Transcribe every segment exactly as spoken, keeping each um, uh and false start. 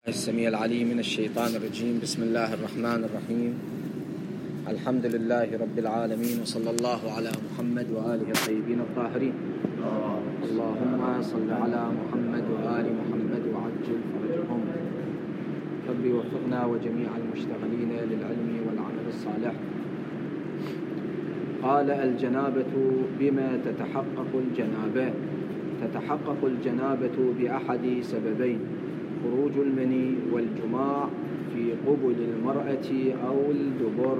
السميع العليم من الشيطان الرجيم. بسم الله الرحمن الرحيم. الحمد لله رب العالمين، وصلى الله على محمد وآله الطيبين الطاهرين. اللهم صل على محمد وآل محمد وعجل فرجهم. ربي وفقنا وجميع المشتغلين للعلم والعمل الصالح. قال: الجنابة بما تتحقق الجنابة؟ تتحقق الجنابة بأحد سببين: خروج المني والجماع في قبل المرأة أو الدبر،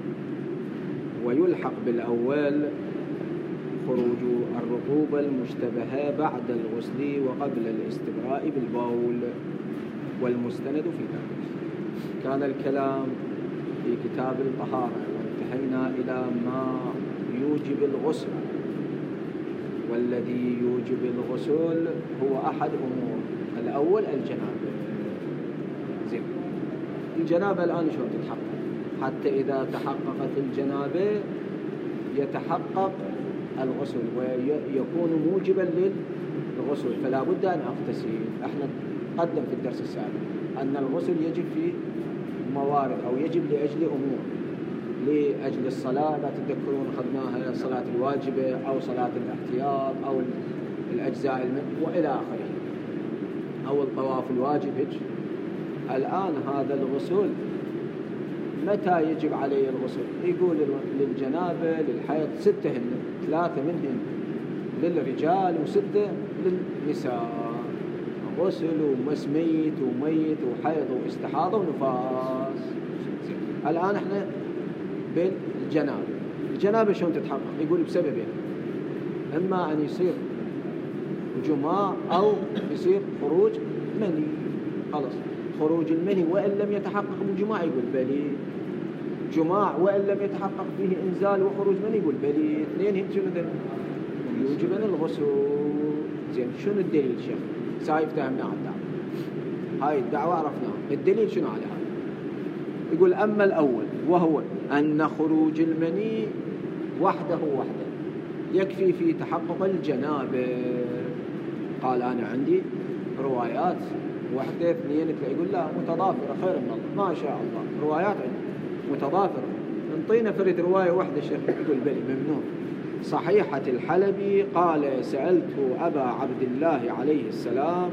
ويلحق بالأول خروج الرطوبة المشتبهة بعد الغسل وقبل الاستبراء بالبول، والمستند في ذلك. كان الكلام في كتاب الطهارة، وانتهينا إلى ما يوجب الغسل، والذي يوجب الغسل هو أحد أمور. الأول الجنابة. زين، الجنابة الآن شلون تتحقق؟ حتى إذا تحققت الجنابة يتحقق الغسل ويكون موجبا للغسل، فلا بد أن أغتسل. احنا قدم في الدرس السابق أن الغسل يجب في موارد أو يجب لأجل أمور: لأجل الصلاة، لا تتذكرون أخذناها الصلاة الواجبة أو صلاة الاحتياط أو الأجزاء المن وإلى آخره، أو الطواف الواجب. الآن هذا الغسل متى يجب عليه الغسل؟ يقول للجنابة للحيض ستة هن، ثلاثة منهن للرجال وستة للنساء: غسل ومس ميت وميت وحيض واستحاضة ونفاس. الآن احنا بالجنابة. الجنابة شلون تتحقق؟ يقول بسببين: إما أن يصير جماع أو يصير خروج مني. خلاص، خروج المني وإن لم يتحقق بالجماع يقول بلي، جماع وإن لم يتحقق فيه إنزال وخروج مني يقول بلي. اثنين هم شنو يوجبن الغسل. زين، شنو الدليل شيخ؟ سايف فهمنا على الدعوة، هاي الدعوة عرفناها. الدليل شنو على هذا؟ يقول: أما الأول وهو أن خروج المني وحده وحده يكفي في تحقق الجنابة. قال: أنا عندي روايات واحدة اثنين ثلاثة. يقول: لا، متضافرة خير من الله، ما شاء الله، روايات عندي متضافرة. انطينا فرد رواية واحدة شيخ. يقول: بلي، ممنوع. صحيحة الحلبي قال: سألت أبا عبد الله عليه السلام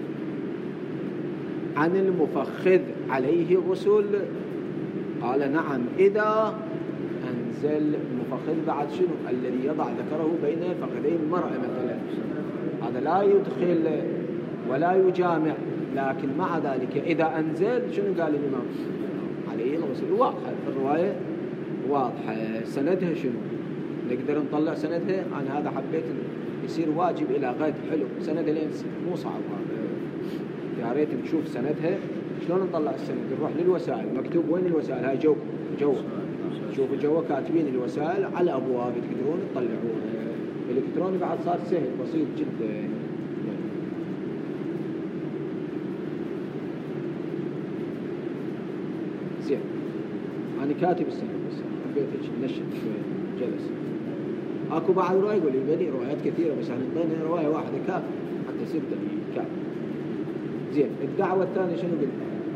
عن المفخذ عليه غسل؟ قال: نعم، إذا أنزل. المفخذ بعد شنو؟ الذي يضع ذكره بين فخذي المرأة مثلا، هذا لا يدخل ولا يجامع، لكن مع ذلك إذا أنزل شنو قال الإمام؟ عليه الغسل. واضحة الرواية، واضحة. سندها شنو؟ نقدر نطلع سندها؟ أنا هذا حبيت يصير واجب إلى غد. حلو، سندها لين مو صعب هذا، يا ريت نشوف سندها. شلون نطلع السند؟ نروح للوسائل، مكتوب وين الوسائل؟ هاي جو جو شوفوا جوا كاتبين الوسائل على أبواب، تقدرون تطلعوها. الإلكتروني بعد صار سهل بسيط جدا. زين، أنا كاتب السند بس حبيت نشط شوي جلس. أكو بعض رواية يقول لي بلي روايات كثيرة، بس احنا نطينا رواية واحدة كافية حتى ستة كافية. زين، الدعوة الثانية شنو قلت؟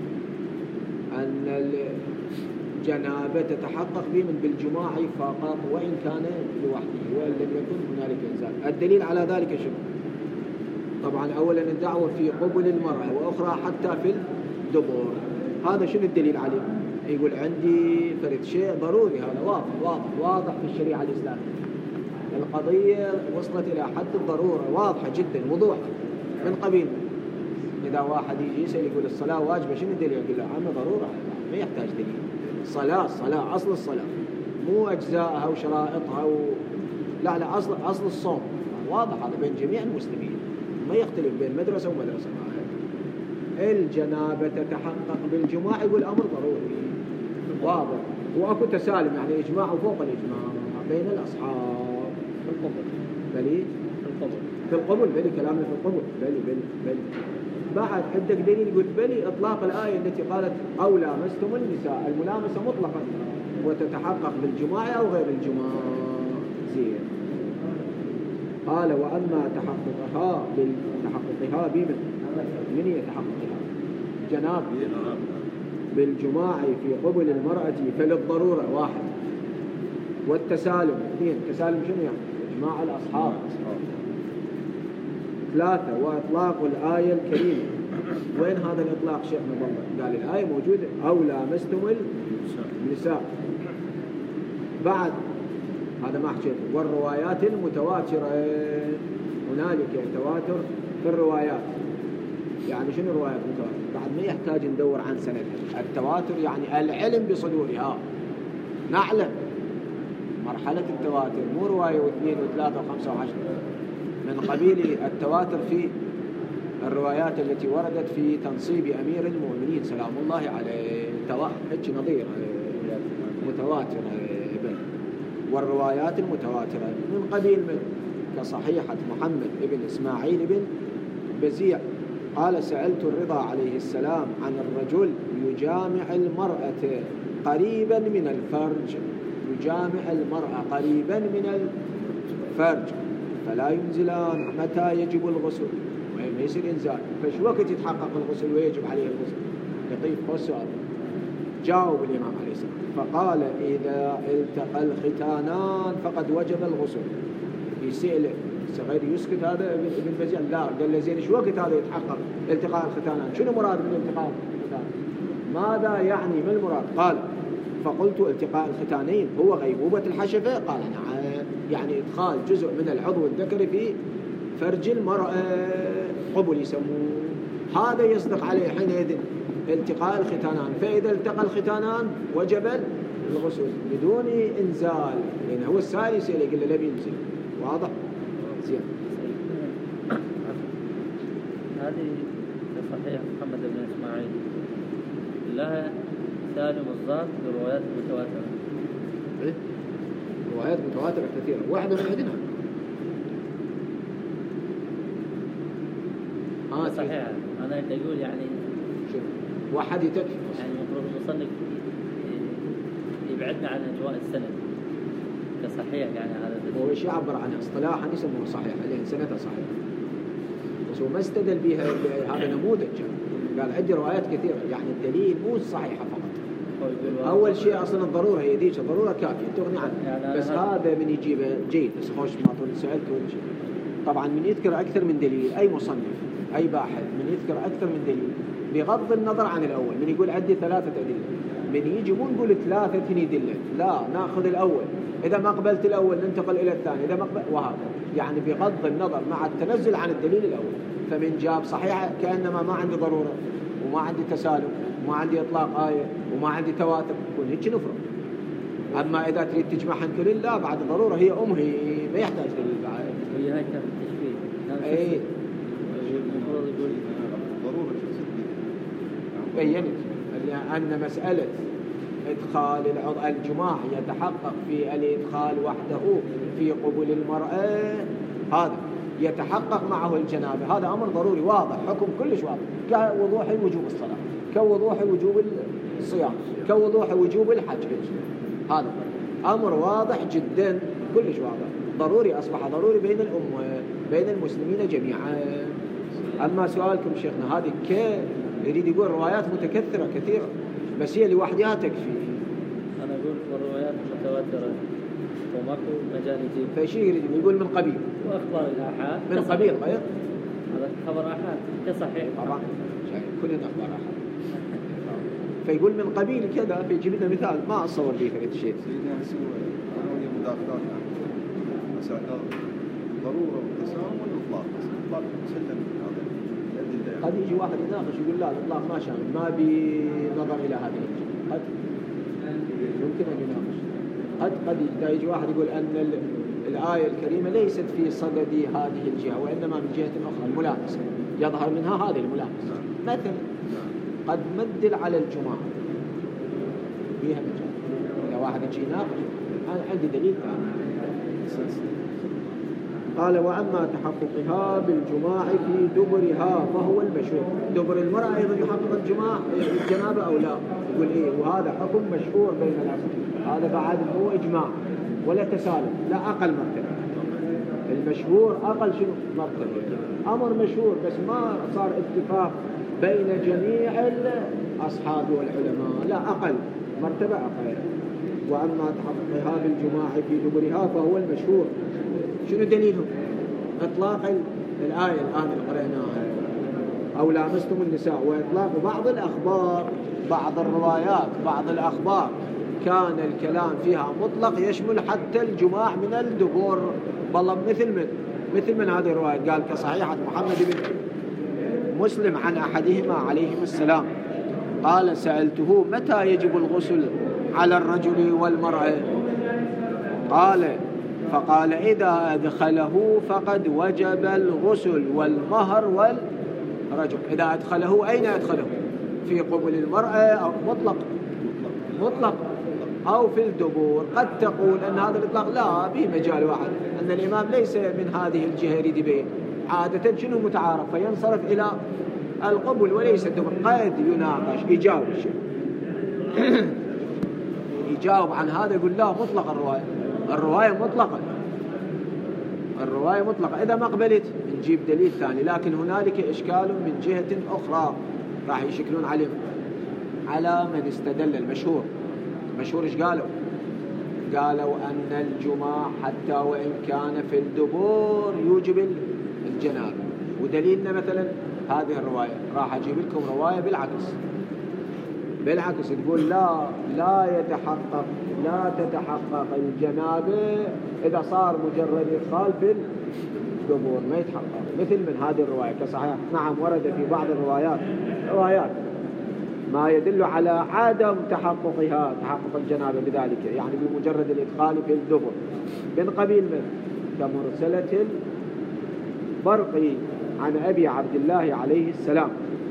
أن الجنابة تتحقق بمن؟ بالجماع فقط، وإن كان لوحده وإن لم يكن هنالك إنزال. الدليل على ذلك شنو؟ طبعا أولا الدعوة في قبل المرأة، وأخرى حتى في الدبر. هذا شنو الدليل عليه؟ يقول: عندي فرد شيء ضروري، هذا واضح واضح واضح في الشريعة الإسلامية. القضية وصلت إلى حد الضرورة، واضحة جدا وضوح من قبيل. إذا واحد يجي يسأل يقول الصلاة واجبة، شنو الدليل؟ يقول له: عم ضرورة، ما يحتاج دليل. صلاة صلاة أصل الصلاة، مو أجزائها وشرائطها و... لا لا، أصل أصل الصوم واضح، هذا بين جميع المسلمين، ما يختلف بين مدرسة ومدرسة. الجنابة تتحقق بالجماع، يقول أمر ضروري واضح، وأكو تسالم يعني إجماع وفوق الإجماع بين الأصحاب. في القبل بلي، في القبل في القبل بلي، كلامنا في القبل بلي بلي بلي. بعد عندك دليل يقول بلي إطلاق الآية التي قالت: أو لامستم النساء، الملامسة مطلقا وتتحقق بالجماع أو غير الجماع. زين، قال: وأما تحققها بالتحققها بمن؟ من يتحققها؟ الجناب بالجماع في قبل المرأة فللضرورة واحد، والتسالم اثنين. تسالم شنو يعني؟ إجماع الأصحاب. ثلاثة وإطلاق الآية الكريمة. وين هذا الإطلاق شيخنا بالله؟ قال الآية موجودة أو لامستم النساء. بعد هذا ما حكيته. والروايات المتواترة، هنالك تواتر في الروايات. يعني شنو روايات متواترة؟ بعد ما يحتاج ندور عن سندها. التواتر يعني العلم بصدورها، نعلم مرحلة التواتر، مو رواية واثنين وثلاثة وخمسة وعشرة، من قبيل التواتر في الروايات التي وردت في تنصيب أمير المؤمنين سلام الله عليه، تواتر نظير متواتر. والروايات المتواترة من قبيل من كصحيحة محمد بن إسماعيل بن بزيع قال: سألت الرضا عليه السلام عن الرجل يجامع المرأة قريبا من الفرج، يجامع المرأة قريبا من الفرج فلا ينزلان، متى يجب الغسل؟ ما يصير إنزال، فش وقت يتحقق الغسل ويجب عليه الغسل؟ لطيف هو السؤال. جاوب الإمام عليه السلام فقال: إذا التقى الختانان فقد وجب الغسل. يسأل صغير يسكت هذا ابن بزيع؟ لا، قال له زين شو وقت هذا يتحقق التقاء الختانان؟ شنو مراد من التقاء الختانان؟ ماذا يعني ما المراد؟ قال: فقلت: التقاء الختانين هو غيبوبة الحشفة. قال: نعم، يعني إدخال جزء من العضو الذكري في فرج المرأة، قبل يسموه. هذا يصدق عليه حينئذ التقاء الختانان. فإذا التقى الختانان وجب الغسل بدون إنزال، لأن هو السائل يسأل يقول له لم ينزل. واضح؟ زين. هذه صحيح محمد بن إسماعيل لها سالم الضاد بروايات متواترة. إيه؟ روايات متواترة كثيرة، واحدة من عندنا. آه صحيح. أنا أقول يعني شوف واحد يتكفي، يعني المفروض المصنف يبعدنا عن أجواء السند كصحيح. يعني هذا هو ايش يعبر عنها اصطلاحا يسموه صحيح، لأن سندها صحيح، بس هو ما استدل بها. هذا نموذج، قال عندي روايات كثيرة. يعني الدليل مو الصحيحة فقط. أول شيء أصلا الضرورة هي ديك، الضرورة كافية تغني عنها. يعني بس هذا من يجيبه جيد. بس خوش ما طول سألت ولا شيء. طبعا من يذكر أكثر من دليل، أي مصنف أي باحث من يذكر أكثر من دليل بغض النظر عن الأول. من يقول عندي ثلاثة أدلة، من يجي مو نقول ثلاثة يدلة، لا، نأخذ الأول، إذا ما قبلت الأول ننتقل إلى الثاني، إذا ما قبل، وهذا يعني بغض النظر مع التنزل عن الدليل الأول. فمن جاب صحيحة كأنما ما عندي ضرورة وما عندي تسالم وما عندي إطلاق آية وما عندي تواتر، يكون هيك نفرق. أما إذا تريد تجمعهن كلهن لا، بعد ضرورة هي أم، هي ما يحتاج دليل بعد. هي هاي كانت التشبيه. أي المفروض يقول ضرورة بينت أن مسألة إدخال العضو الجماع يتحقق في الإدخال وحده في قبول المرأة، هذا يتحقق معه الجنابة. هذا أمر ضروري واضح، حكم كلش واضح، كوضوح وجوب الصلاة، كوضوح وجوب الصيام، كوضوح وجوب الحج. هذا أمر واضح جدا، كلش واضح، ضروري، أصبح ضروري بين الأمة، بين المسلمين جميعا. أما سؤالكم شيخنا هذه كيف يريد يقول روايات متكثرة كثيرة، بس هي لوحدها تكفي. أنا أقول الروايات متواترة وماكو مجال يجيب. فشي يريد يقول من قبيل وأخبار الآحاد من قبيل غير هذا خبر آحاد كصحيح طبعا، كلنا أخبار آحاد. فيقول من قبيل كذا، فيجيب لنا مثال ما أصور به ثلاث شيء. سيدنا سوى قانونية مداخلات مسألة ضرورة والتساهل والإطلاق. الإطلاق مسلم هذا. قد يجي واحد يناقش يقول لا الإطلاق ما شامل، ما بنظر إلى هذه. قد يمكن أن يناقش. قد قد يجي واحد يقول أن الآية الكريمة ليست في صدد هذه الجهة وإنما من جهة أخرى الملامسة، يظهر منها هذه الملامسة. مثلا قد مدل على الجماعة فيها مجال. إذا واحد يجي يناقش أنا عندي دليل ثاني. قال: وأما تحققها بالجماع في دبرها فهو المشهور. دبر المرأة أيضا يحقق الجماع الجنابة أو لا؟ يقول إيه، وهذا حكم مشهور بين العلماء. هذا بعد مو إجماع ولا تسالم، لا، أقل مرتبة. المشهور أقل شنو مرتبة، أمر مشهور بس ما صار اتفاق بين جميع الأصحاب والعلماء، لا أقل مرتبة أقل. وأما تحققها بالجماع في دبرها فهو المشهور. شنو دليله؟ إطلاق الآية الآن اللي قرأناها أو لامستم النساء، وإطلاق بعض الأخبار، بعض الروايات، بعض الأخبار كان الكلام فيها مطلق يشمل حتى الجماع من الدبور. والله مثل من مثل من هذه الرواية قال كصحيحة محمد بن مسلم عن أحدهما عليهم السلام قال سألته متى يجب الغسل على الرجل والمرأة؟ قال فقال إذا أدخله فقد وجب الغسل والمهر والرجل. إذا أدخله أين أدخله؟ في قبل المرأة أو مطلق مطلق أو في الدبور. قد تقول أن هذا الإطلاق لا به مجال واحد، أن الإمام ليس من هذه الجهة يريد به، عادة شنو متعارف فينصرف إلى القبل وليس الدبر. قد يناقش يجاوب الشيء يجاوب عن هذا يقول لا مطلق الرواية، الرواية مطلقة الرواية مطلقة. إذا ما قبلت نجيب دليل ثاني. لكن هنالك إشكال من جهة أخرى راح يشكلون عليه على من استدل المشهور. المشهور إيش قالوا؟ قالوا أن الجماع حتى وإن كان في الدبور يوجب الجنابة. ودليلنا مثلا هذه الرواية. راح أجيب لكم رواية بالعكس بالعكس تقول لا لا يتحقق لا تتحقق الجنابة إذا صار مجرد إدخال في الدبور، ما يتحقق. مثل من هذه الرواية كصحيح. نعم ورد في بعض الروايات روايات ما يدل على عدم تحققها تحقق الجنابة بذلك، يعني بمجرد الإدخال في الدبر من قبيل من كمرسلة البرقي عن أبي عبد الله عليه السلام.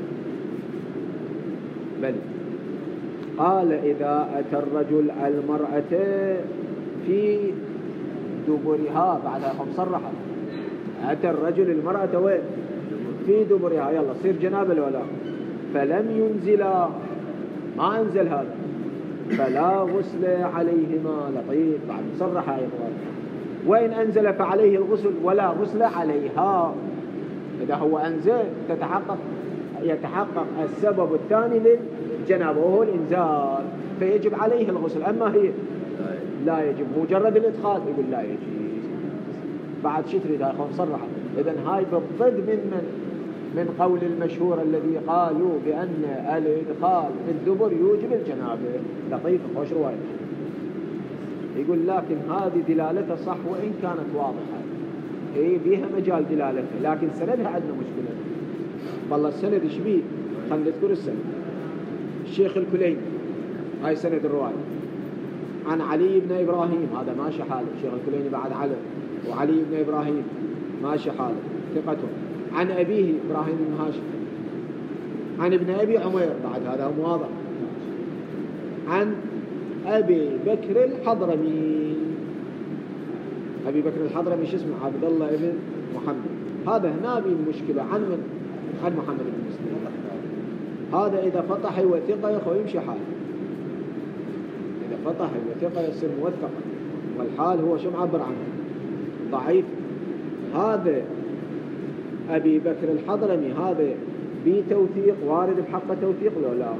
بل قال إذا أتى الرجل المرأة في دبرها بعدها مصرحة، أتى الرجل المرأة وين؟ في دبرها، يلا صير جنابة ولا فلم ينزلا، ما أنزل هذا فلا غسل عليهما. لطيف بعد مصرحة يا إخوان. وإن أنزل فعليه الغسل ولا غسل عليها. إذا هو أنزل تتحقق يتحقق السبب الثاني للجنابة وهو الإنزال فيجب عليه الغسل. أما هي لا يجب مجرد الإدخال يقول لا يجب. بعد شو تريد يا إخوان صرحة. إذن هاي بالضد من من من قول المشهور الذي قالوا بأن الإدخال في الدبر يوجب الجنابة. لطيف خوش رواية. يقول لكن هذه دلالتها صح وإن كانت واضحة، إيه بيها مجال دلالتها، لكن سندها عندنا مشكلة. والله السند إيش بيه؟ خلنا نذكر السند. الشيخ الكليني هاي سند الرواية عن علي بن إبراهيم، هذا ماشي حاله. الشيخ الكليني بعد علي وعلي بن إبراهيم ماشي حاله ثقته. عن أبيه إبراهيم بن هاشم عن ابن أبي عمير بعد هذا واضح. عن أبي بكر الحضرمي. أبي بكر الحضرمي شو اسمه؟ عبد الله ابن محمد. هذا هنا بي المشكلة. عن من؟ عن محمد بن مسلم. هذا إذا فتح وثقة يا أخوة يمشي حاله. إذا فتح وثقة يصير موثقا، والحال هو شو معبر عنه؟ ضعيف. هذا أبي بكر الحضرمي هذا بتوثيق وارد بحق توثيق لو لا؟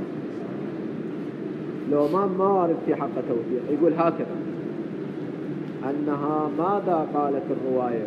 لو ما ما وارد في حق توثيق. يقول هكذا أنها ماذا قالت الرواية؟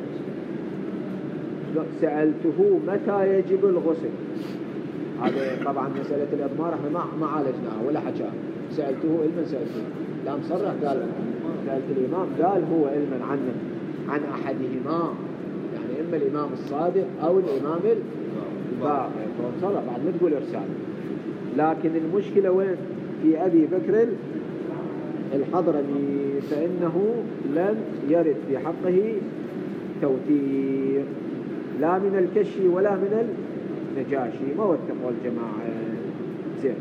سألته متى يجب الغسل. هذا طبعا مسألة الإضمار احنا ما ما عالجناها ولا حكاها. سألته علما سألته لا مصرح قال سألت الإمام قال هو علما عنه عن أحدهما، يعني إما الإمام الصادق أو الإمام الباقر فصرح بعد ما تقول إرسال. لكن المشكلة وين؟ في أبي بكر الحضرمي فإنه لم يرد في حقه توثيق لا من الكشي ولا من النجاشي، ما وثقوا الجماعة زين.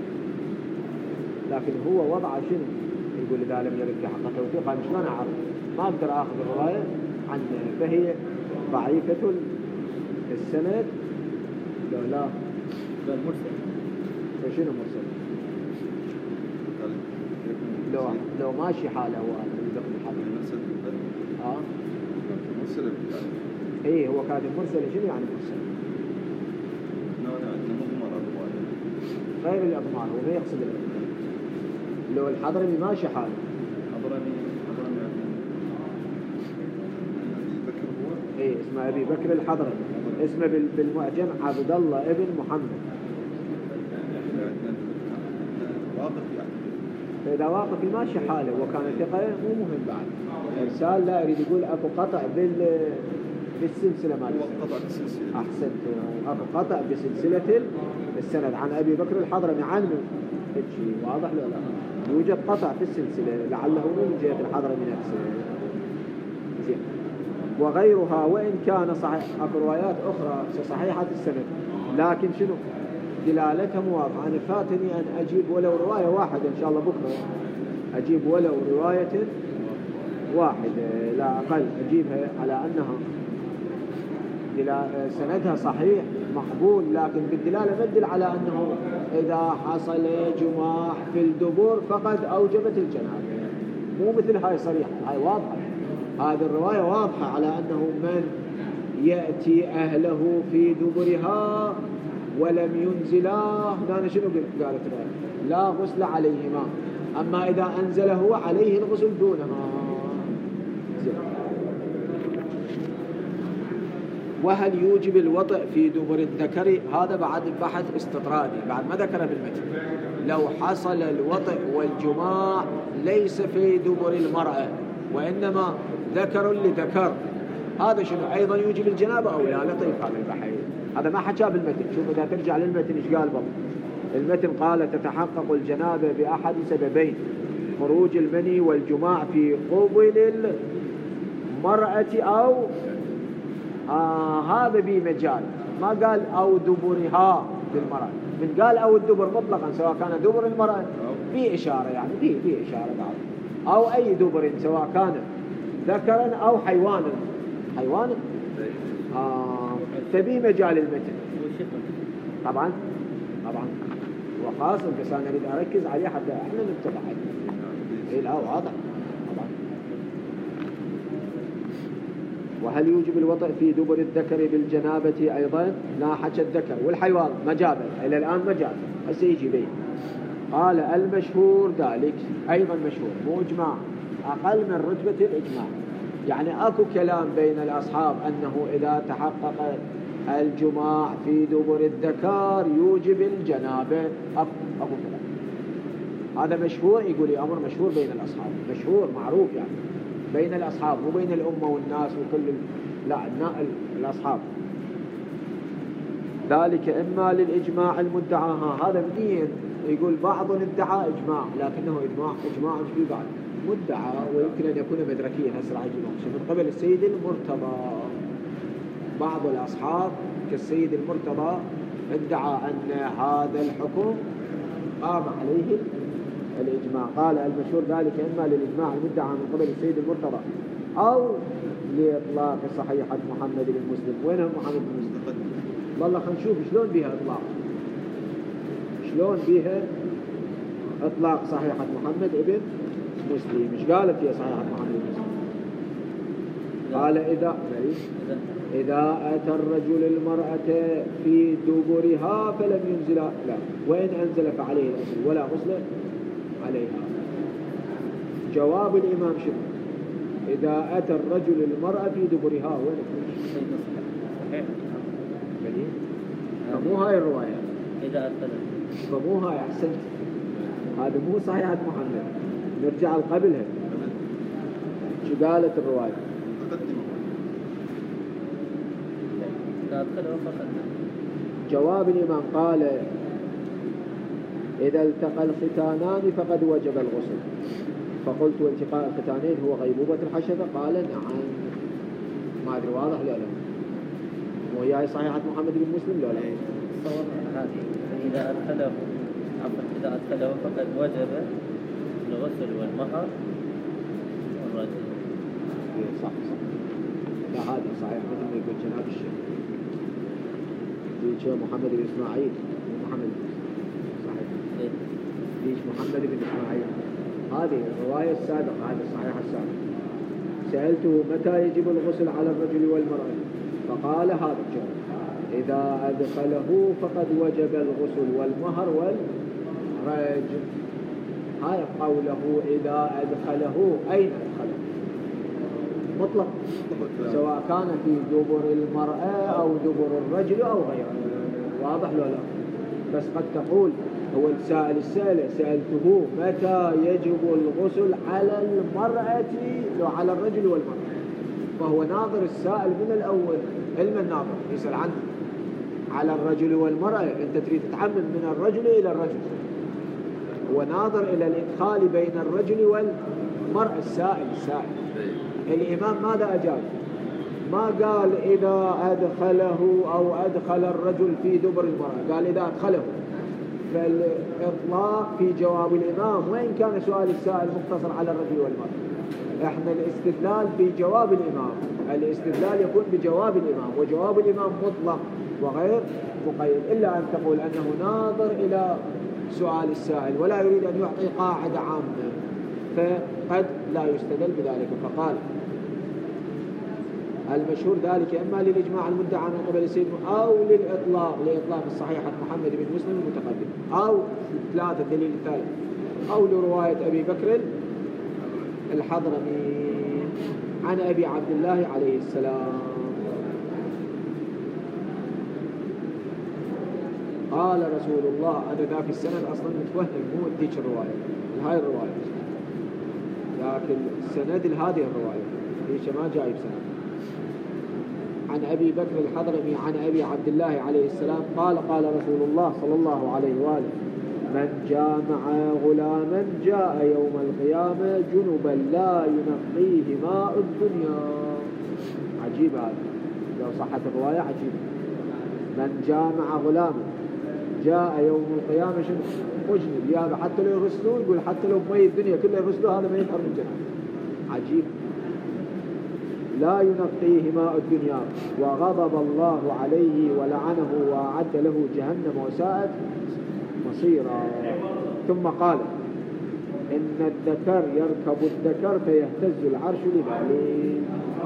لكن هو وضع شنو؟ يقول إذا لم يرد في حقه توثيق أنا شلون أعرف؟ ما أقدر أخذ الرواية عنه، فهي ضعيفة السند لو لا المرسل. فشنو مرسل؟ لو لو ماشي حاله هو هذا يدخل الحال. مرسل اه مرسل ايه هو كاتب مرسل. شنو يعني مرسل؟ لا لا مضمر غير الإضمار، هو ما يقصد الإضمار. لو الحضرمي ماشي حاله. حضرمي حضرمي أبي بكر هو؟ إيه اسمه أبي بكر الحضرمي، اسمه بالمعجم عبد الله ابن محمد. واقف يعني. فإذا واقف ماشي حاله وكان ثقة مو مهم بعد. إرسال لا يريد يقول أكو قطع بال بالسلسلة مالته. هو قطع بالسلسلة. أحسنت. أكو قطع بسلسلة السند عن أبي بكر الحضرمي عنه. شيء واضح ولا لا؟ يوجد قطع في السلسلة لعله مو من جهة الحضرمي نفسه. زين. وغيرها وإن كان صحيح، أكو روايات أخرى صحيحة السند لكن شنو؟ دلالتها واضحة. أنا فاتني أن أجيب ولو رواية واحدة إن شاء الله بكرة، أجيب ولو رواية واحدة لا أقل، أجيبها على أنها سندها صحيح مقبول، لكن بالدلالة ما تدل على أنه إذا حصل جماع في الدبر فقد أوجبت الجنابة. مو مثل هاي صريحة، هاي واضحة. هذه الرواية واضحة على أنه من يأتي أهله في دبرها ولم ينزلاه، هنا شنو قالت رواية؟ لا غسل عليهما، أما إذا أنزله عليه الغسل دونها. وهل يوجب الوطئ في دبر الذكر؟ هذا بعد بحث استطرادي بعد ما ذكر بالمتن. لو حصل الوطئ والجماع ليس في دبر المرأة وإنما ذكر لذكر، هذا شنو أيضا يوجب الجنابة أو لا؟ لطيف هذا البحث، هذا ما حكى بالمتن. شوف إذا ترجع للمتن إيش قال بالضبط. المتن قال تتحقق الجنابة بأحد سببين: خروج المني والجماع في قبل المرأة أو آه هذا بمجال، ما قال أو دبرها بالمرأة. من قال أو الدبر مطلقا سواء كان دبر المرأة في إشارة، يعني في في إشارة بعض، أو أي دبر سواء كان ذكرا أو حيوانا. حيوانا آه فبي مجال المتن طبعا طبعا وخاصة بس أنا أريد أركز عليه حتى إحنا نتبع عليه. إيه لا واضح طبعا. وهل يوجب الوطئ في دبر الذكر بالجنابة أيضا؟ لا حكى الذكر والحيوان مجابا إلى الآن مجابا هسه يجي بيه. قال المشهور ذلك أيضا مشهور مو إجماع، أقل من رتبة الإجماع. يعني أكو كلام بين الأصحاب أنه إذا تحقق الجماع في دبر الذكر يوجب الجنابة، أكو أكو كلام. هذا مشهور، يقول لي أمر مشهور بين الأصحاب، مشهور معروف يعني بين الأصحاب مو بين الأمة والناس وكل لا الأصحاب. ذلك إما للإجماع المدعى. هذا منين يقول بعض ادعى إجماع لكنه إجماع إجماع في بعض مدعى ويمكن أن يكون مدركيا. هسه راح يجي من قبل السيد المرتضى. بعض الأصحاب كالسيد المرتضى ادعى أن هذا الحكم قام عليه الإجماع. قال المشهور ذلك إما للإجماع المدعى من قبل السيد المرتضى أو لإطلاق صحيحة محمد بن مسلم. وين محمد بن مسلم؟ والله خلينا نشوف شلون بها إطلاق، شلون بها إطلاق صحيحة محمد بن مسلم. مش قالت هي صحيحة محمد بن مسلم؟ قال إذا إذا أتى الرجل المرأة في دبرها فلم ينزل لا، وإن أنزل فعليه الغسل ولا غسل عليها. جواب الإمام شنو؟ إذا أتى الرجل المرأة في دبرها وين صحيح؟ فمو هاي الرواية. إذا أتى فمو هاي أحسنت، هذا مو صحيحة محمد. نرجع قبلها شو قالت الرواية؟ جواب الإمام قال إذا التقى الختانان فقد وجب الغسل. فقلت والتقاء الختانين هو غيبوبة الحشفة؟ قال نعم. ما أدري واضح لا لا وهي صحيحة محمد بن مسلم لا لا صور هذه إذا أدخله إذا أدخله فقد وجب الغسل والمهر والرجل. صح صح لا هذه صحيح مثل ما يقول جناب الشيخ يجي محمد بن إسماعيل محمد صحيح يجي محمد بن إسماعيل. هذه الرواية السابقة هذه الصحيحة السابقة. سألته متى يجب الغسل على الرجل والمرأة فقال هذا الجواب إذا أدخله فقد وجب الغسل والمهر والرجم. هاي قوله إذا أدخله أين أدخله مطلق، سواء كان في دبر المرأة أو دبر الرجل أو غيره. واضح لو لا؟ بس قد تقول هو السائل السائل سألته متى يجب الغسل على المرأة لو على الرجل والمرأة، فهو ناظر السائل من الأول علم الناظر يسأل عنه على الرجل والمرأة. أنت تريد تتعمم من الرجل إلى الرجل، هو ناظر إلى الإدخال بين الرجل والمرأة. السائل السائل الإمام ماذا أجاب؟ ما قال إذا أدخله أو أدخل الرجل في دبر المرأة، قال إذا أدخله. فالإطلاق في جواب الإمام، وإن كان سؤال السائل مقتصر على الرجل والمرأة. إحنا الاستدلال بجواب الإمام، الاستدلال يكون بجواب الإمام، وجواب الإمام مطلق وغير مقيد، إلا أن تقول أنه ناظر إلى سؤال السائل ولا يريد أن يعطي قاعدة عامة، فقد لا يستدل بذلك. فقال المشهور ذلك إما للإجماع المدعى من قبل السيد أو للإطلاق لإطلاق الصحيحة محمد بن مسلم المتقدم، أو ثلاثة الدليل الثالث، أو لرواية أبي بكر الحضرمي عن أبي عبد الله عليه السلام قال رسول الله. أنا ذاك السند أصلا متوهم مو اديك الرواية هاي الرواية، لكن السند هذه الرواية ليش ما جايب سند. عن أبي بكر الحضرمي عن أبي عبد الله عليه السلام قال قال رسول الله صلى الله عليه وآله من جامع غلاما جاء يوم القيامة جنبا لا ينقيه ماء الدنيا. عجيب هذا، لو صحت الرواية عجيب. من جامع غلاما جاء يوم القيامة شنو مجنب، يا حتى لو يغسلوه، يقول حتى لو بمي الدنيا كلها يغسلوه هذا ما يطهر من جنابه. عجيب. لا ينقيه ماء الدنيا وغضب الله عليه ولعنه وأعد له جهنم وساءت مصيرا. ثم قال إن الذكر يركب الذكر فيهتز العرش لبعليه.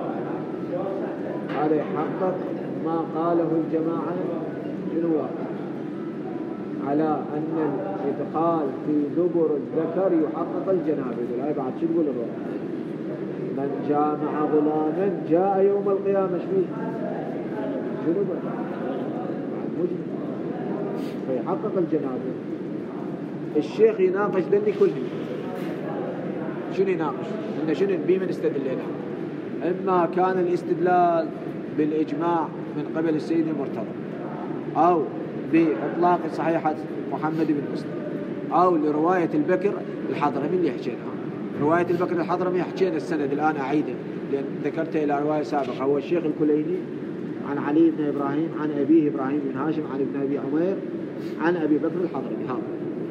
هذا يحقق ما قاله الجماعة جنوا على أن الإدخال في دبر الذكر يحقق الجنابة. يقول بعد شو تقول الرواية؟ من جامع غلاما جاء يوم القيامة شميل جنوبا مجنب فيحقق الجنابة. الشيخ يناقش ذني كلهم. شنو يناقش؟ إن شنو بي من استدلنا؟ إما كان الاستدلال بالإجماع من قبل السيد المرتضى، أو بإطلاق صحيحة محمد بن مسلم، أو لرواية البكر الحضرمي اللي حكيناها. رواية البكر الحضرمي حكينا السند الآن أعيده لأن ذكرته إلى رواية سابقة. هو الشيخ الكليني عن علي بن إبراهيم عن أبيه إبراهيم بن هاشم عن ابن أبي عمير عن أبي بكر الحضرمي. هذا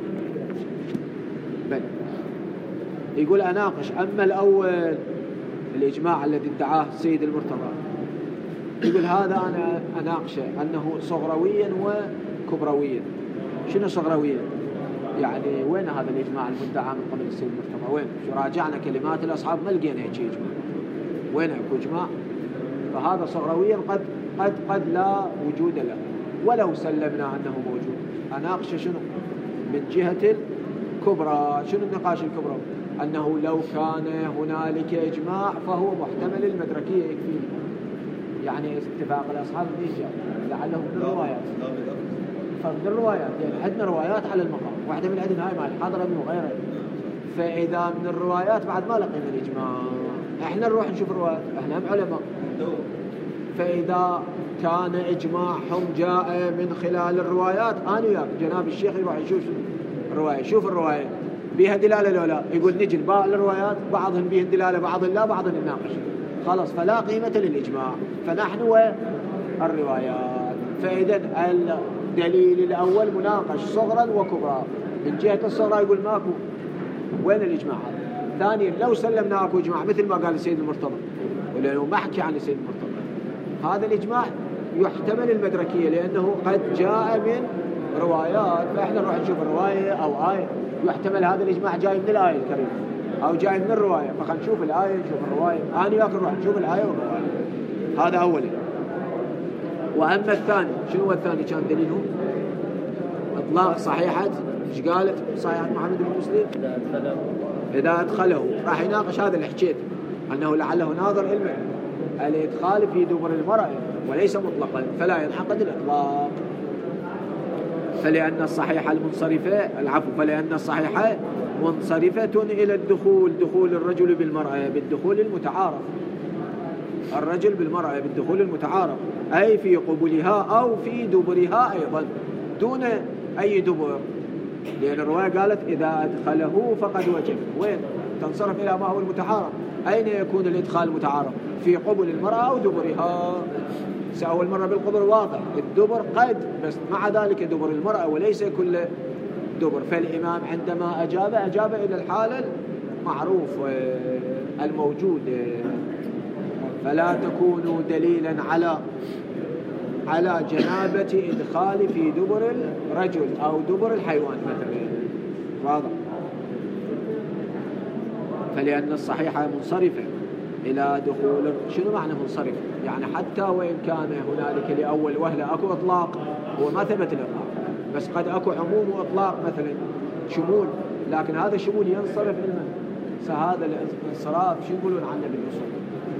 بل يقول أناقش. أما الأول الإجماع الذي ادعاه السيد المرتضى، يقول هذا أنا أناقشه أنه صغرويا وكبرويا. شنو صغرويا؟ يعني وين هذا الإجماع المدعى من قبل السيد المرتضى؟ وين؟ شو راجعنا كلمات الأصحاب ما لقينا هيك إجماع. وين اكو إجماع؟ فهذا صغرويا قد قد قد لا وجود له، ولو سلمنا أنه موجود. أناقش شنو؟ من جهة الكبرى. شنو النقاش الكبرى؟ أنه لو كان هنالك إجماع فهو محتمل المدركية يكفيه. يعني اتفاق الأصحاب نيجا لعله من الروايات، فمن الروايات يعني عندنا روايات على المقام، واحدة من عندنا هاي مع الحضرمي وغيره. فإذا من الروايات بعد ما لقينا الإجماع، احنا نروح نشوف الروايات، احنا هم علماء. فإذا كان إجماعهم جاء من خلال الروايات، أنا وياك جناب الشيخ يروح يشوف الرواية، شوف الرواية بيها دلالة لو لا، يقول نجي نباع الروايات بعضهم بيهن دلالة بعضهم لا، بعضهم نناقش، خلاص فلا قيمة للإجماع، فنحن والروايات. فإذا الدليل الأول مناقش صغرا وكبرى. من جهة الصغرى يقول ماكو، وين الإجماع هذا؟ ثانيا لو سلمنا اكو إجماع مثل ما قال السيد المرتضى، ولو ما حكي عن السيد المرتضى، هذا الإجماع يحتمل المدركية لأنه قد جاء من روايات، فإحنا نروح نشوف الرواية أو آية يحتمل هذا الإجماع جاي من الآية الكريمة أو جاي من الرواية، فخلنا نشوف الآية نشوف الرواية، أنا وياك نروح نشوف الآية والرواية. هذا أولا. وأما الثاني شنو هو الثاني كان دليله؟ إطلاق صحيحة إيش قالت صحيحة محمد بن مسلم؟ إذا أدخله إذا أدخله راح يناقش هذا اللي حكيت أنه لعله ناظر علما الإدخال في دبر المرأة وليس مطلقا فلا ينعقد الإطلاق. فلأن الصحيحة المنصرفة العفو فلأن الصحيحة منصرفة إلى الدخول دخول الرجل بالمرأة بالدخول المتعارف الرجل بالمرأة بالدخول المتعارف أي في قبلها أو في دبرها أيضا دون أي دبر، لأن الرواية قالت إذا أدخله فقد وجب. وين تنصرف إلى ما هو المتعارف؟ أين يكون الإدخال المتعارف؟ في قبل المرأة أو دبرها. أول مرة بالقبر واضح الدبر قد بس مع ذلك دبر المرأة وليس كل دبر. فالإمام عندما أجاب أجاب إلى الحالة المعروف الموجود، فلا تكون دليلا على على جنابة إدخال في دبر الرجل أو دبر الحيوان مثلا. واضح. فلأن الصحيحة منصرفة إلى دخول شنو معنى منصرف؟ يعني حتى وإن كان هنالك لأول وهلة أكو إطلاق هو ما ثبت الإطلاق، بس قد أكو عموم وإطلاق مثلا شمول، لكن هذا الشمول ينصرف علما. فهذا الانصراف شو يقولون عنه بالأصول؟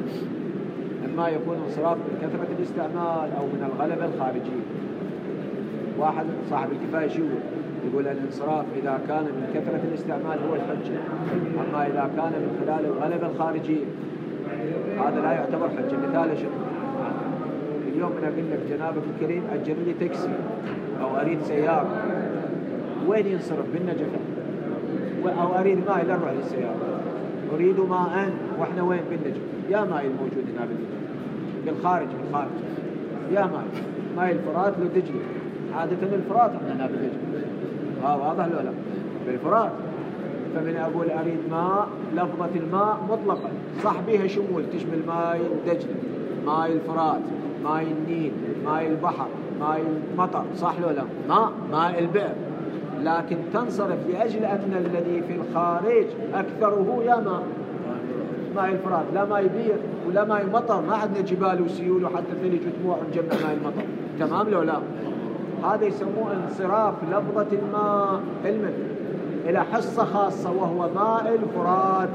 إما يكون انصراف من كثرة الاستعمال أو من الغلبة الخارجية. واحد صاحب الكفاية شو يقول؟ يقول الانصراف إذا كان من كثرة الاستعمال هو الحجة، أما إذا كان من خلال الغلبة الخارجية هذا لا يعتبر حجة. مثال شنو؟ اليوم أنا أقول لك جنابك الكريم أجر لي تاكسي أو أريد سيارة، وين ينصرف؟ بالنجفة. أو أريد ماء لا أروح للسيارة، أريد ماء وإحنا وين؟ بالنجف. يا ماء الموجود هنا بالنجف بالخارج بالخارج يا ماء ماء الفرات لو دجلة، عادة الفرات عندنا بالنجف. ها واضح لو لا؟ بالفرات. فمن أقول أريد ماء لفظة الماء مطلقا صح بها شمول تشمل ماء الدجلة ماء الفرات ماء النيل ماء البحر ماء المطر صح لو لا؟ ماء ماء البئر، لكن تنصرف لأجل أن الذي في الخارج أكثره يا ماء ماء الفرات، لا ماء بير ولا ماء مطر. ما عندنا جبال وسيول وحتى ثلج ودموع ونجمع ماء المطر. تمام لو لا؟ هذا يسموه انصراف لفظة الماء علما إلى حصة خاصة وهو ماء الفرات.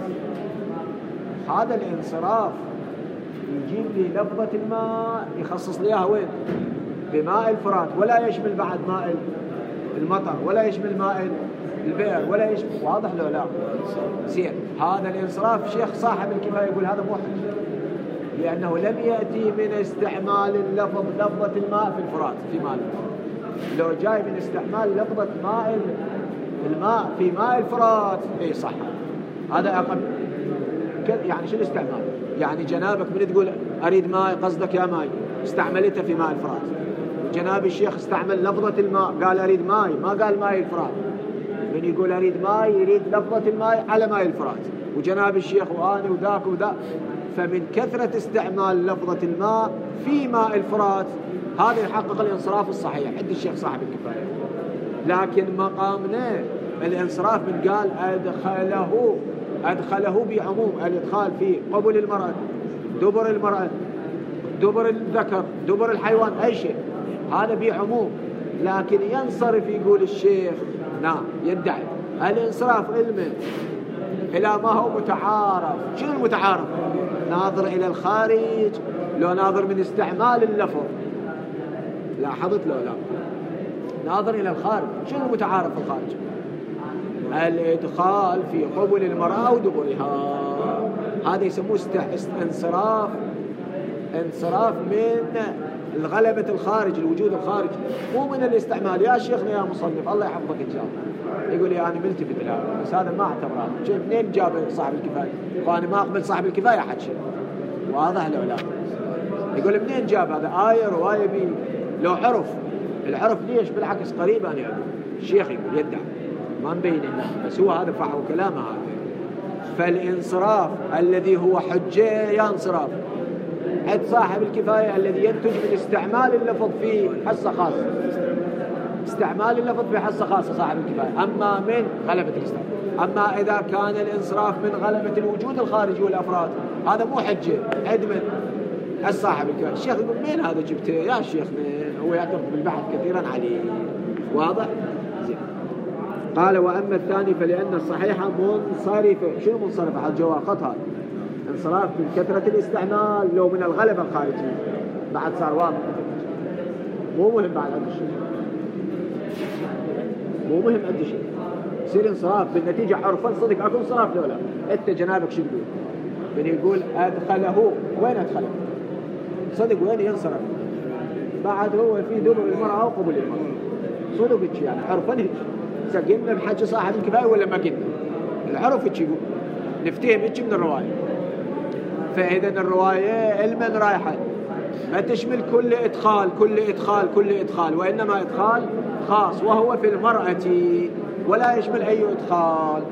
هذا الانصراف يجيب لي لفظة الماء يخصص ليها وين؟ بماء الفرات، ولا يشمل بعد ماء المطر ولا يشمل ماء البئر ولا يشمل. واضح لو لا؟ زين. هذا الانصراف شيخ صاحب الكفاية يقول هذا مو حجة، لأنه لم يأتي من استعمال اللفظ لفظة الماء في الفرات في ماء. لو جاي من استعمال لفظة ماء الماء في ماء الفرات اي صح، هذا أقل. يعني شو الاستعمال؟ يعني جنابك من تقول أريد ماء قصدك يا ماء استعملته في ماء الفرات، وجناب الشيخ استعمل لفظة الماء قال أريد ماء ما قال ماء الفرات. من يقول أريد ماء يريد لفظة الماء على ماء الفرات، وجناب الشيخ وآني وذاك وذا. فمن كثرة استعمال لفظة الماء في ماء الفرات هذا يحقق الانصراف الصحيح عند الشيخ صاحب الكفاية. لكن مقامنا الانصراف من قال أدخله أدخله بعموم الإدخال في قبل المرأة دبر المرأة دبر الذكر دبر الحيوان أي شيء، هذا بعموم. لكن ينصرف يقول الشيخ نعم يدعي الانصراف علما إلى ما هو متعارف. شنو المتعارف؟ ناظر إلى الخارج لو ناظر من استعمال اللفظ. لاحظت لو لا؟ ناظر إلى الخارج. شنو المتعارف في الخارج؟ الإدخال في قبل المرأة أو دبرها. هذا يسموه انصراف انصراف من الغلبة الخارج الوجود الخارج، مو من الاستعمال. يا شيخنا يا مصنف الله يحفظك إن شاء الله يقول لي أنا ملتفت له بس هذا ما اعتبره. شوف منين جاب صاحب الكفاية وأنا ما أقبل صاحب الكفاية حد شيء. واضح لو لا؟ يقول منين جاب هذا آية رواية بي لو عرف العرف ليش بالعكس قريب أنا يعني الشيخ يقول يدعي ما مبين هنا بس هو هذا فحوى كلامه هذا. فالانصراف الذي هو حجة يا انصراف عند صاحب الكفاية الذي ينتج من استعمال اللفظ في حصة خاصة، استعمال اللفظ في حصة خاصة صاحب الكفاية. أما من غلبة الاستعمال. أما إذا كان الانصراف من غلبة الوجود الخارجي والأفراد هذا مو حجة عند من الصاحب الكبير. الشيخ يقول مين هذا جبته يا شيخنا؟ هو يعترف بالبحث كثيرا عليه. واضح؟ زين. قال وأما الثاني فلأن الصحيحة منصرفة. شنو منصرفة؟ هذا جوا خط هذا انصراف من كثرة الاستعمال لو من الغلبة الخارجية بعد صار واضح. مو مهم بعد هذا الشيء، مو مهم عندي شيء، يصير انصراف بالنتيجة عرفا صدق اكو انصراف لو لا. انت جنابك شو تقول؟ يعني يقول ادخله، وين ادخله؟ صدق وين ينصرف؟ بعد هو في دبر المرأة او قبل المرأة صدق هيك يعني عرفا هيك. قلنا بحج صاحب الكفاية ولا ما قلنا؟ العرف هيك يقول، نفتهم هيك من الرواية. فإذا الرواية المن رايحة ما تشمل كل إدخال كل إدخال كل إدخال، وإنما إدخال خاص وهو في المرأة، ولا يشمل أي إدخال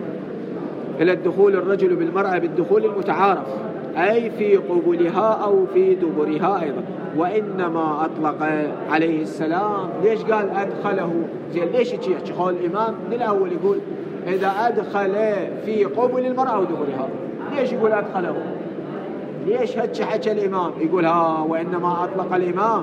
إلى الدخول الرجل بالمرأة بالدخول المتعارف، أي في قبولها أو في دبرها أيضا. وإنما أطلق عليه السلام ليش قال أدخله؟ زين ليش يحكي قول الإمام من الأول يقول إذا أدخل في قبول المرأة أو دبرها؟ ليش يقول أدخله؟ ليش هتش حكى الإمام؟ يقول ها وإنما أطلق الإمام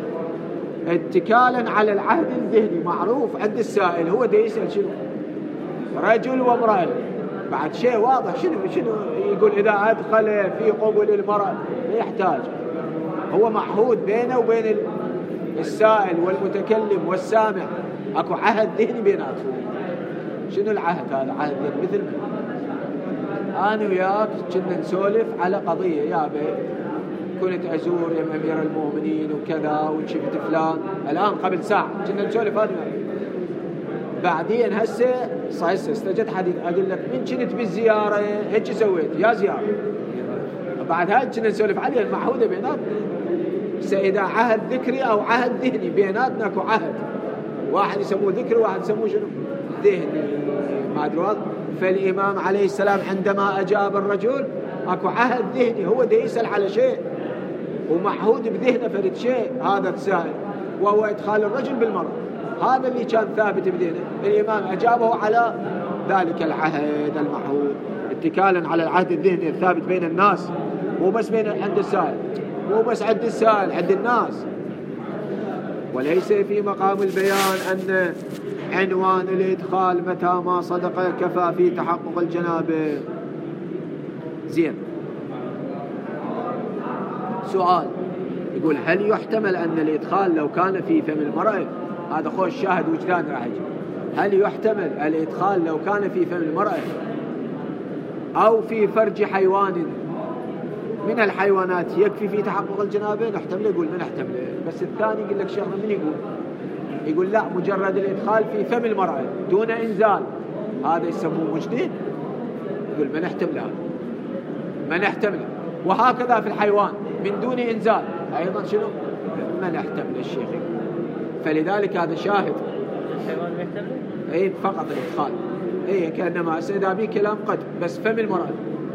اتكالا على العهد الذهني. معروف عند السائل هو ده يسأل شنو؟ رجل وامرأة، بعد شيء واضح شنو شنو يقول إذا أدخل في قبول المرأة لا يحتاج، هو معهود بينه وبين السائل والمتكلم والسامع أكو عهد ذهني بيناتهم. شنو العهد هذا؟ عهد ذهني مثل من أنا وياك كنا نسولف على قضية يا بي كنت أزور يا أمير المؤمنين وكذا وشفت فلان الآن قبل ساعة كنا نسولف هذا. بعدين هسه هسه استجد حديث أقول لك من كنت بالزيارة هيك سويت يا زيارة، بعد هاي كنا نسولف عليها المعهودة بيناتنا. إذا عهد ذكري أو عهد ذهني بيناتنا أكو عهد، واحد يسموه ذكري وواحد يسموه شنو؟ ذهني. ما أدري. فالإمام عليه السلام عندما أجاب الرجل أكو عهد ذهني، هو ده يسأل على شيء ومعهود بذهنه فرد شيء هذا السائل، وهو إدخال الرجل بالمرأة. هذا اللي كان ثابت بذهنه، الإمام أجابه على ذلك العهد المعهود اتكالا على العهد الذهني الثابت بين الناس، مو بس بين عند السائل، مو بس عند السائل عند الناس. وليس في مقام البيان أن عنوان الإدخال متى ما صدق كفى في تحقق الجنابة. زين. سؤال يقول هل يحتمل أن الإدخال لو كان في فم المرأة؟ هذا خوش شاهد وجدان راح يجي. هل يحتمل الإدخال لو كان في فم المرأة أو في فرج حيوان من الحيوانات يكفي في تحقق الجنابة؟ نحتمل. يقول من نحتمل، بس الثاني يقول لك شيخنا من يقول يقول لا مجرد الإدخال في فم المرأة دون إنزال هذا يسموه مجدين. يقول ما نحتمل هذا، ما نحتمل. وهكذا في الحيوان من دون إنزال أيضا شنو؟ ما نحتمل الشيخ يقول. فلذلك هذا شاهد الحيوان يحتمل؟ أي فقط الإدخال. أي كأنما سيدا بي كلام قد بس فم المرأة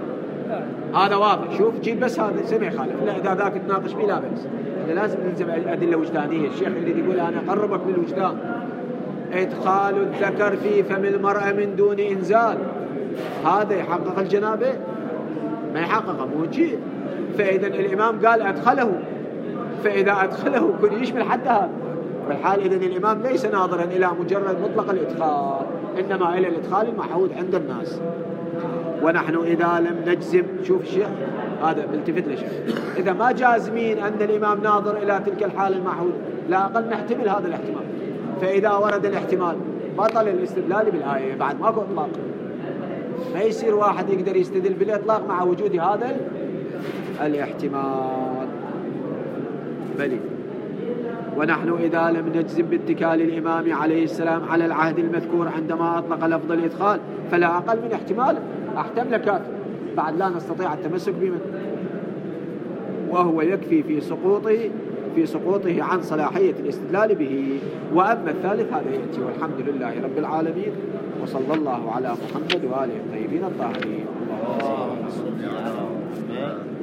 هذا واضح. شوف جيب بس هذا سمع خالف، لا إذا ذاك تناقش بي لا بأس. لازم نلزم الأدلة وجدانية. الشيخ اللي يقول أنا أقربك بالوجدان. إدخال الذكر في فم المرأة من دون إنزال هذا يحقق الجنابة؟ ما يحققه موجود. فإذا الإمام قال أدخله، فإذا أدخله كن يشمل حتى هذا. والحال إذن الإمام ليس ناظرا إلى مجرد مطلق الإدخال، إنما إلى الإدخال المعهود عند الناس. ونحن إذا لم نجزم، شوف الشيخ هذا بالتفت لشيء، إذا ما جازمين أن الإمام ناظر إلى تلك الحال المعهود لا أقل نحتمل هذا الاحتمال. فإذا ورد الاحتمال بطل الاستدلال بالآية، بعد ماكو إطلاق. ما يصير واحد يقدر يستدل بالإطلاق مع وجود هذا الاحتمال. بلي. ونحن إذا لم نجزم باتكال الإمام عليه السلام على العهد المذكور عندما أطلق لفظ الإدخال فلا أقل من احتمال أحتمل كافر، بعد لا نستطيع التمسك بمن وهو يكفي في سقوطه في سقوطه عن صلاحية الاستدلال به. وأما الثالث هذا يأتي. والحمد لله رب العالمين، وصلى الله على محمد وآله الطيبين الطاهرين. اللهم صل على محمد.